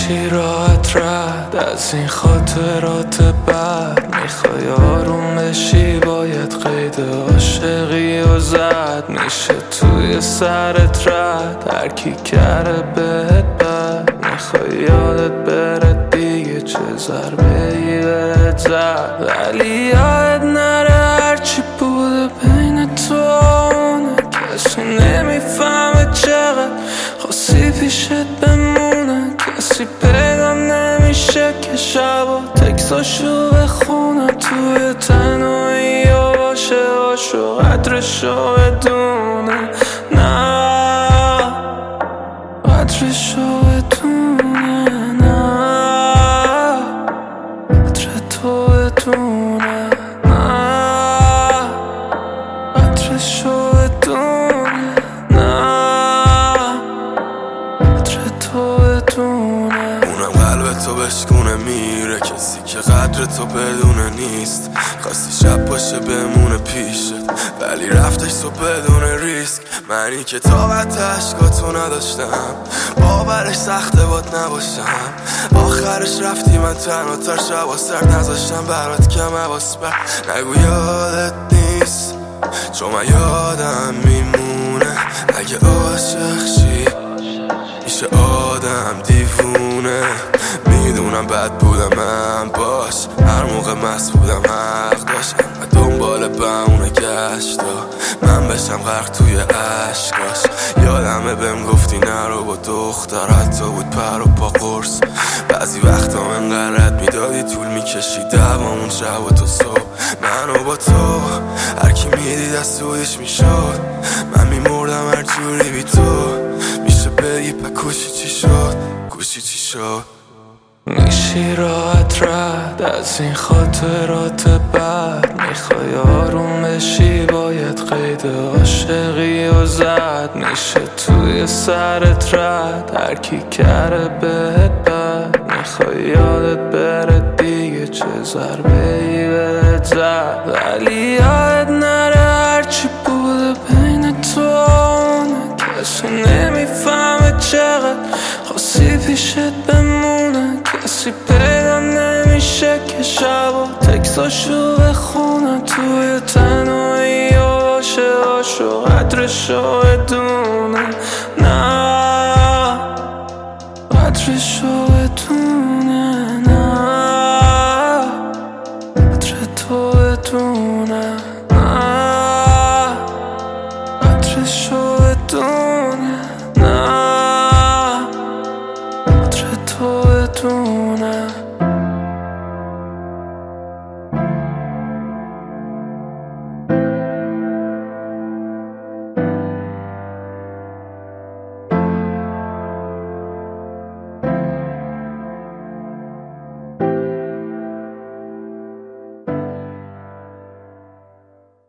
میشی راحت رد از این خاطرات بد. میخوای آروم بشی باید قید عاشقی و زد. میشه توی سرت رد هرکی کرده بهت بد. میخوای یادت بره دیگه چه ضربه‌ای بهت زد. ولی یاد نره هرچی بوده بین تو اونه. کسی نمیفهمه چقدر خواستی پیشت بمونه. کسی پیدا نمیشه که شبا تکساشو بخونه. توی تنهایی و باشه و قدرشو بدونه. نه قدرشو بدونه. نه قدر تو بدونه. نه قدرشو بدونه. نه قدر تو بدونه. اونم قلب تو بشکونه میره. کسی که قدر تو بدونه نیست. خواستی شب باشه بمونه پیشت ولی رفتش تو بدون ریسک. منی که طاقت عشقاتو نداشتم باورش سخته باد نباشم. آخرش رفتی من تنها تر شبا سرد نذاشتم برات کم حواس بر. نگو یادت نیست چون من یادم میمونه. اگه عاشق شی میشه آدم دیوونه. میدونم بد بودم من باش هر موقع مست بودم حق داشت. دنبال بهونه گشتا من بشم غرق توی عشقاش. یادمه بهم گفتی نرو با دختر حتی بود پر و پا قرص. بعضی وقتا من قرد میدادی طول میکشی دوامون شب و تو صبح. منو با تو هرکی میدید از سویش میشد. من میمردم هر جوری بی تو. میشه بگی پکوشی چی شد گوشی چی شد. میشی راحت رد از این خاطرات بد. میخوای آروم بشی باید قید عاشقی و زد. میشه توی سرت رد هرکی کرده بهت بد. میخوای یادت بره دیگه چه ضربه‌ای بهت زد. ولی یاد نره هرچی بوده بین تو اونه. کسی نمیفهمه چقدر خواستی پیشت بمونه. کسی پیدا نمیشه که شبا تکساشو بخونه. توی تنهایی و باشه و قدرشو بدونه. نه قدرشو بدونه. نه قدر تو بدونه. نه قدرشو بدونه. نه قدر تو بدونه.